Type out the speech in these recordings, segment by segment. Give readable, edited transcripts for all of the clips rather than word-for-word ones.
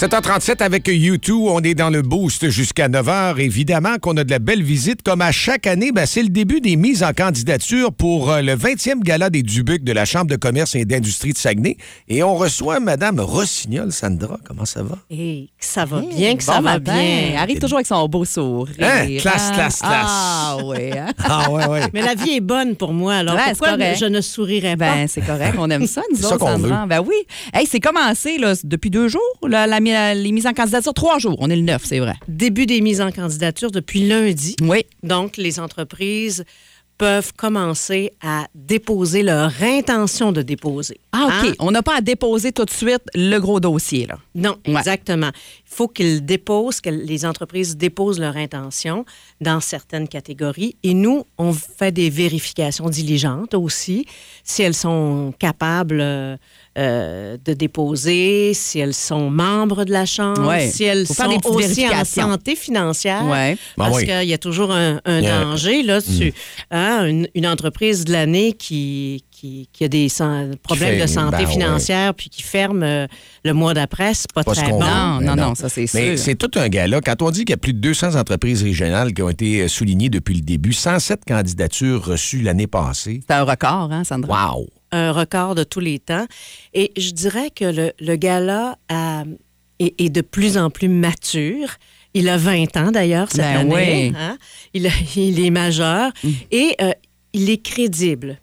7h37 avec U2, on est dans le boost jusqu'à 9h. Évidemment qu'on a de la belle visite. Comme à chaque année, c'est le début des mises en candidature pour le 20e gala des Dubucs de la Chambre de commerce et d'industrie de Saguenay. Et on reçoit Mme Rossignol. Sandra, comment ça va? Hey, ça va bien, que ça va bien. Elle arrive toujours avec son beau sourire. Classe. Ah oui. Ah ouais. Mais la vie est bonne pour moi, alors pourquoi je ne sourirais pas? C'est correct, on aime ça, nous c'est autres, ça qu'on Sandra. veut. Oui. Hey, c'est commencé là, depuis 2 jours, les mises en candidature. 3 jours, on est le 9, c'est vrai. Début des mises en candidature depuis lundi. Oui. Donc, les entreprises peuvent commencer à déposer leur intention de déposer. Ah, OK. On n'a pas à déposer tout de suite le gros dossier, là. Non, exactement. Il faut que les entreprises déposent leur intention dans certaines catégories. Et nous, on fait des vérifications diligentes aussi, si elles sont capables de déposer, si elles sont membres de la Chambre, si elles sont aussi en santé financière. Ouais. Parce qu'il y a toujours un danger. Là, une entreprise de l'année qui a des problèmes de santé financière puis qui ferme le mois d'après, c'est pas très bon. Non, ça c'est sûr. Mais c'est tout un gala. Quand on dit qu'il y a plus de 200 entreprises régionales qui ont été soulignées depuis le début, 107 candidatures reçues l'année passée. C'est un record, hein, Sandra? Wow! Un record de tous les temps. Et je dirais que le gala est de plus en plus mature. Il a 20 ans, d'ailleurs, cette année. Oui. Hein? Il est majeur et il est crédible.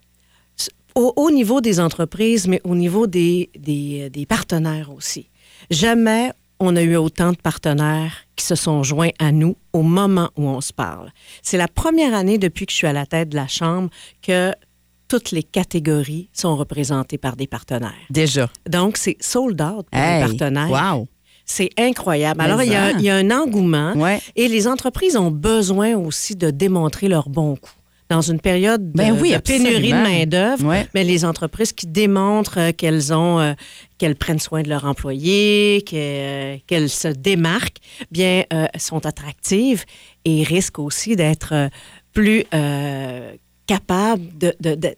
Au niveau des entreprises, mais au niveau des partenaires aussi. Jamais on a eu autant de partenaires qui se sont joints à nous au moment où on se parle. C'est la première année depuis que je suis à la tête de la Chambre que toutes les catégories sont représentées par des partenaires. Déjà. Donc, c'est sold out pour les partenaires. Wow! C'est incroyable. Alors, il y a un engouement et les entreprises ont besoin aussi de démontrer leur bon coup. Dans une période de pénurie de main-d'œuvre, mais les entreprises qui démontrent qu'elles prennent soin de leurs employés, qu'elles se démarquent, bien, sont attractives et risquent aussi d'être plus capables de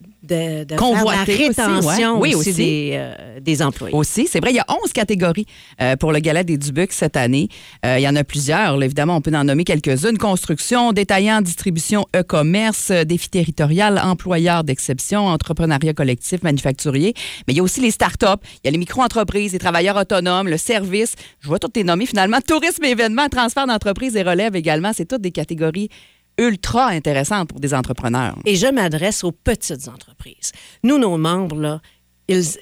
convoiter faire la rétention aussi des employés. Aussi, c'est vrai, il y a 11 catégories pour le Gala des Dubucs cette année. Il y en a plusieurs, là, évidemment, on peut en nommer quelques-unes. Construction, détaillant, distribution, e-commerce, défi territorial, employeurs d'exception, entrepreneuriat collectif, manufacturier. Mais il y a aussi les start-up, il y a les micro-entreprises, les travailleurs autonomes, le service. Je vois toutes les nommées finalement. Tourisme, événements, transfert d'entreprise et relève également. C'est toutes des catégories ultra intéressante pour des entrepreneurs. Et je m'adresse aux petites entreprises. Nous, nos membres, là, ils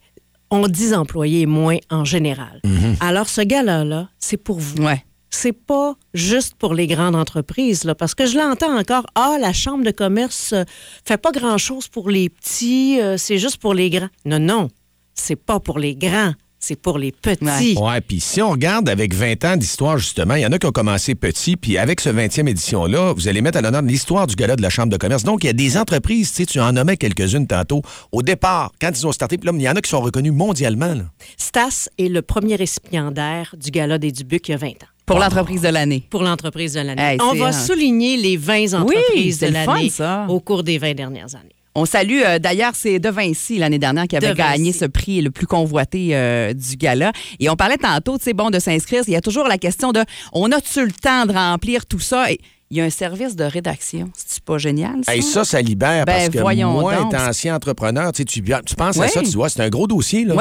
ont 10 employés et moins en général. Alors, ce gala-là, c'est pour vous. Ouais. C'est pas juste pour les grandes entreprises, là, parce que je l'entends encore. La Chambre de commerce fait pas grand-chose pour les petits, c'est juste pour les grands. Non, c'est pas pour les grands. C'est pour les petits. Oui, puis si on regarde avec 20 ans d'histoire, justement, il y en a qui ont commencé petits, puis avec ce 20e édition-là, vous allez mettre à l'honneur l'histoire du gala de la Chambre de commerce. Donc, il y a des entreprises, tu en nommais quelques-unes tantôt, au départ, quand ils ont starté, puis là, il y en a qui sont reconnus mondialement. Là. Stas est le premier récipiendaire du gala des Dubucs il y a 20 ans. Pour l'entreprise de l'année. Pour l'entreprise de l'année. Hey, on va souligner les 20 entreprises de l'année au cours des 20 dernières années. On salue, d'ailleurs, c'est De Vinci l'année dernière qui avait gagné ce prix le plus convoité du gala. Et on parlait tantôt, de s'inscrire. Il y a toujours la question de, on a-tu le temps de remplir tout ça? Et il y a un service de rédaction. C'est pas génial, ça? Hey, ça libère parce que moi, donc, étant ancien entrepreneur, tu penses à ça, tu vois, c'est un gros dossier. Là. Oui.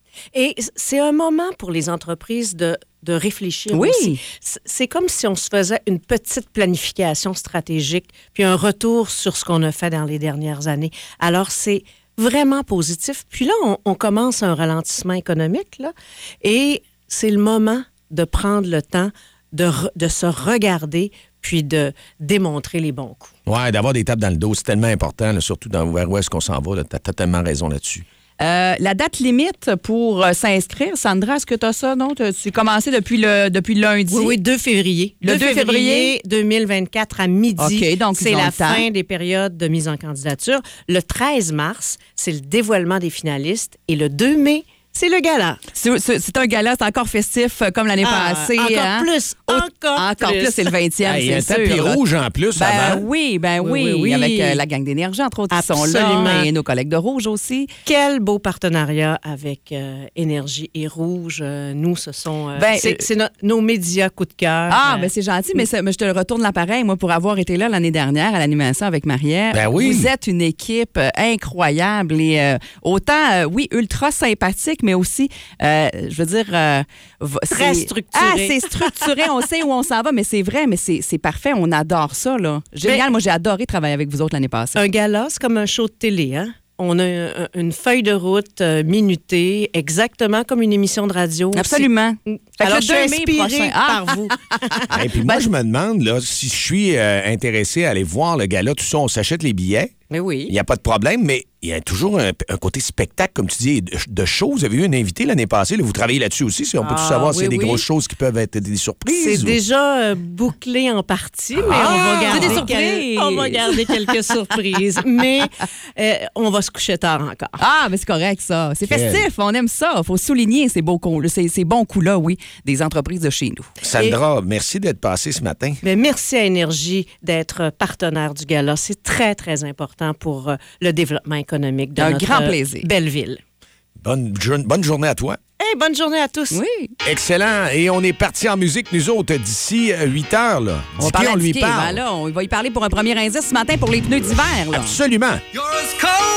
Et c'est un moment pour les entreprises de réfléchir aussi. C'est comme si on se faisait une petite planification stratégique, puis un retour sur ce qu'on a fait dans les dernières années. Alors, c'est vraiment positif. Puis là, on commence un ralentissement économique, là, et c'est le moment de prendre le temps de se regarder puis de démontrer les bons coups. Oui, d'avoir des tapes dans le dos, c'est tellement important, là, surtout vers où est-ce qu'on s'en va. Tu as totalement raison là-dessus. La date limite pour s'inscrire, Sandra, est-ce que tu as ça, non? Tu as commencé depuis lundi? Oui, 2 février. Le 2 février 2024 à midi. OK, donc c'est la fin des périodes de mise en candidature. Le 13 mars, c'est le dévoilement des finalistes. Et le 2 mai, C'est le gala. C'est un gala, c'est encore festif comme l'année passée. Encore plus. Encore plus, c'est le 20e, Il y a un c'est tapis sûr. rouge en plus. Oui. Avec la gang d'énergie, entre autres, qui sont Absolument. là. Et nos collègues de Rouge aussi. Quel beau partenariat avec Énergie et Rouge. Nous, ce sont... c'est nos médias coup de cœur. C'est gentil, mais je te retourne l'appareil, moi, pour avoir été là l'année dernière à l'animation avec Marie-Ève. Ben oui. Vous êtes une équipe incroyable et autant, ultra sympathique, mais aussi, je veux dire... très structuré. C'est structuré, on sait où on s'en va, mais c'est vrai, mais c'est parfait, on adore ça, là. Génial, moi, j'ai adoré travailler avec vous autres l'année passée. Un gala, c'est comme un show de télé, hein? On a une feuille de route minutée, exactement comme une émission de radio. Absolument. Alors, le je suis 2 mai inspirée prochain. par vous. Et puis moi, je me demande, là, si je suis intéressé à aller voir le gala, tout ça, on s'achète les billets. Mais oui. Il n'y a pas de problème, mais il y a toujours un côté spectacle, comme tu dis, de show. Vous avez eu un invité l'année passée. Là, vous travaillez là-dessus aussi. Si on peut tout savoir s'il y a des grosses choses qui peuvent être des surprises. C'est déjà bouclé en partie, mais on va garder quelques surprises. Mais on va se coucher tard encore. Mais c'est correct, ça. C'est festif, on aime ça. Il faut souligner ces bons coups-là, oui, des entreprises de chez nous. Sandra, merci d'être passée ce matin. Mais merci à Énergie d'être partenaire du gala. C'est très, très important pour le développement économique de notre grand plaisir. Belle ville. Bonne journée à toi. Hey, bonne journée à tous. Oui. Excellent. Et on est partis en musique, nous autres, d'ici 8 heures. Là. On lui parle. On va y parler pour un premier indice ce matin pour les pneus d'hiver. Là. Absolument. You're as cold